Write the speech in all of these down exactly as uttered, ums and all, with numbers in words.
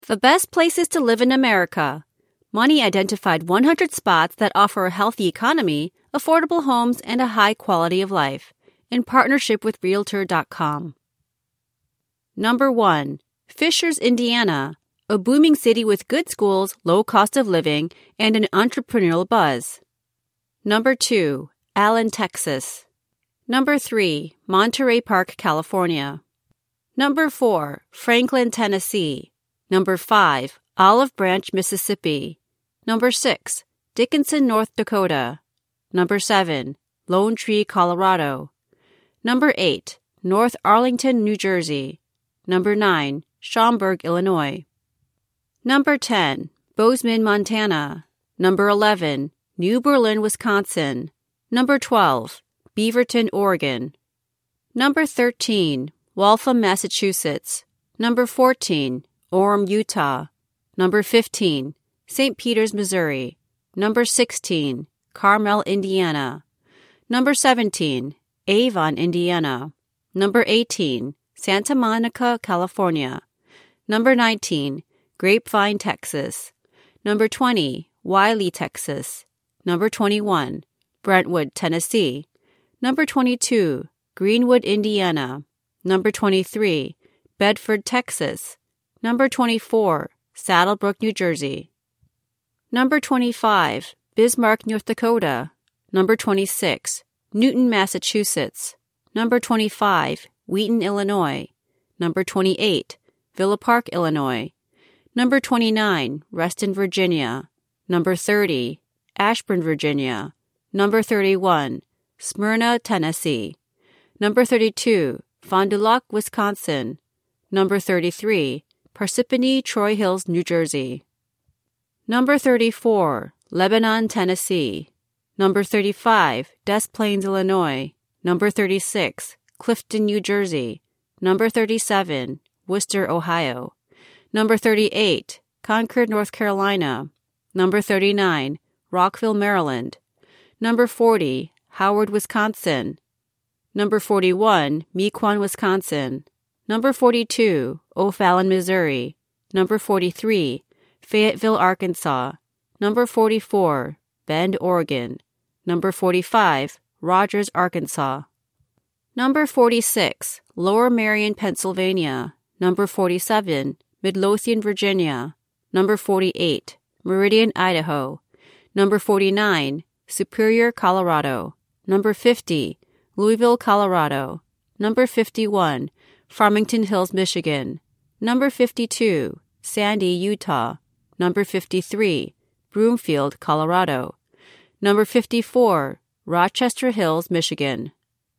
The best places to live in America. Money identified one hundred spots that offer a healthy economy, affordable homes, and a high quality of life, in partnership with Realtor dot com. Number one. Fishers, Indiana, a booming city with good schools, low cost of living, and an entrepreneurial buzz. Number two. Allen, Texas. Number three. Monterey Park, California. Number four. Franklin, Tennessee. Number five. Olive Branch, Mississippi. Number six. Dickinson, North Dakota. Number seven. Lone Tree, Colorado. Number eight. North Arlington, New Jersey. Number nine. Schaumburg, Illinois. Number ten. Bozeman, Montana. Number eleven. New Berlin, Wisconsin. Number twelve. Beaverton, Oregon. Number thirteen. Waltham, Massachusetts. Number fourteen. Orem, Utah. Number fifteen. Saint Peters, Missouri. Number sixteen. Carmel, Indiana. Number seventeen. Avon, Indiana. Number eighteen. Santa Monica, California. Number nineteen. Grapevine, Texas. Number twenty. Wiley, Texas. Number twenty-one. Brentwood, Tennessee. Number twenty-two. Greenwood, Indiana. Number twenty-three. Bedford, Texas. Number twenty-four. Saddlebrook, New Jersey. Number twenty-five. Bismarck, North Dakota. Number twenty-six. Newton, Massachusetts. Number twenty-five. Wheaton, Illinois. Number twenty-eight. Villa Park, Illinois. Number twenty-nine. Reston, Virginia. Number thirty. Ashburn, Virginia. Number thirty-one. Smyrna, Tennessee. Number thirty-two. Fond du Lac, Wisconsin. Number thirty-three. Parsippany Troy Hills, New Jersey. Number thirty-four. Lebanon, Tennessee. Number thirty-five. Des Plaines, Illinois. Number thirty-six. Clifton, New Jersey. Number thirty-seven. Worcester, Ohio. Number thirty-eight. Concord, North Carolina. Number thirty-nine. Rockville, Maryland. Number forty. Howard, Wisconsin. Number forty-one. Mequon, Wisconsin. Number forty-two. O'Fallon, Missouri. Number forty-three. Fayetteville, Arkansas. Number forty-four. Bend, Oregon. Number forty-five. Rogers, Arkansas. Number forty-six. Lower Merion, Pennsylvania. Number forty-seven. Midlothian, Virginia. Number forty-eight. Meridian, Idaho. Number forty-nine. Superior, Colorado. Number fifty. Louisville, Colorado. Number fifty-one. Farmington Hills, Michigan. Number fifty-two. Sandy, Utah. Number fifty-three. Broomfield, Colorado. Number fifty-four. Rochester Hills, Michigan.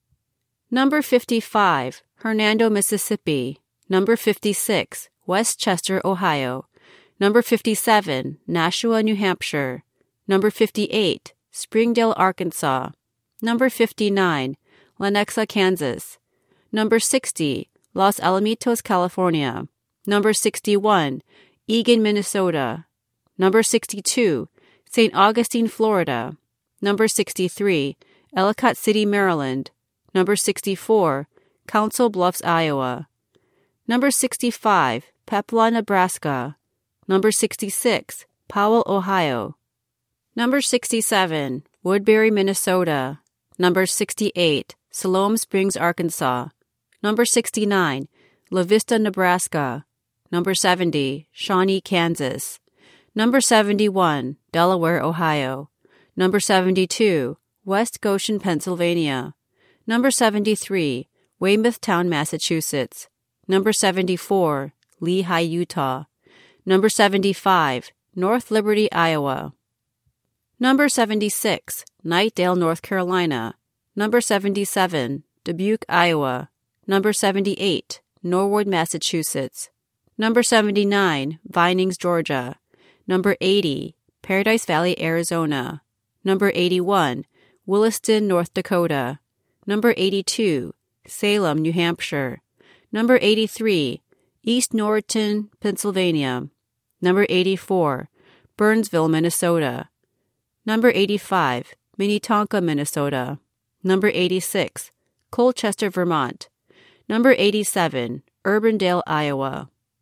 Number fifty-five. Hernando, Mississippi. Number fifty-six. Westchester, Ohio. Number fifty-seven. Nashua, New Hampshire. Number fifty-eight. Springdale, Arkansas. Number fifty-nine. Lenexa, Kansas. Number sixty. Los Alamitos, California. Number sixty-one. Eagan, Minnesota. Number sixty-two. Saint Augustine, Florida. Number sixty-three. Ellicott City, Maryland. Number sixty-four. Council Bluffs, Iowa. Number sixty-five. Pepla, Nebraska. Number sixty-six. Powell, Ohio. Number sixty-seven. Woodbury, Minnesota. Number sixty-eight. Siloam Springs, Arkansas. Number sixty-nine. La Vista, Nebraska. Number seventy. Shawnee, Kansas. Number seventy-one. Delaware, Ohio. Number seventy-two. West Goshen, Pennsylvania. Number seventy-three. Weymouth Town, Massachusetts. Number seventy-four. Lehi, Utah. Number seventy-five. North Liberty, Iowa. Number seventy-six. Knightdale, North Carolina. Number seventy-seven. Dubuque, Iowa. Number seventy-eight. Norwood, Massachusetts. Number seventy-nine. Vinings, Georgia. Number eighty. Paradise Valley, Arizona. Number eighty-one. Williston, North Dakota. Number eighty-two. Salem, New Hampshire. Number eighty-three. East Norriton, Pennsylvania. Number eighty-four. Burnsville, Minnesota. Number eighty-five. Minnetonka, Minnesota. Number eighty-six. Colchester, Vermont. Number eighty-seven. Urbandale, Iowa.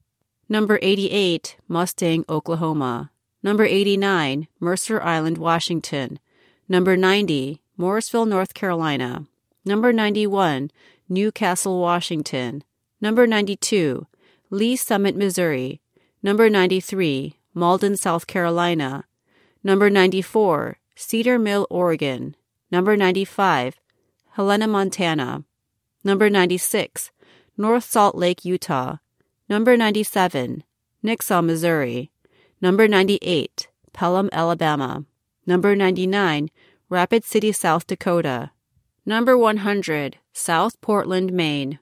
Number eighty-eight, Mustang, Oklahoma. Number eighty-nine, Mercer Island, Washington. Number ninety, Morrisville, North Carolina. Number ninety-one, Newcastle, Washington. Number ninety-two, Lee Summit, Missouri. Number ninety-three, Malden, South Carolina. Number ninety-four, Cedar Mill, Oregon. Number ninety-five, Helena, Montana. Number ninety-six, North Salt Lake, Utah. Number ninety-seven, Nixa, Missouri. Number ninety-eight, Pelham, Alabama. Number ninety-nine, Rapid City, South Dakota. Number one hundred, South Portland, Maine.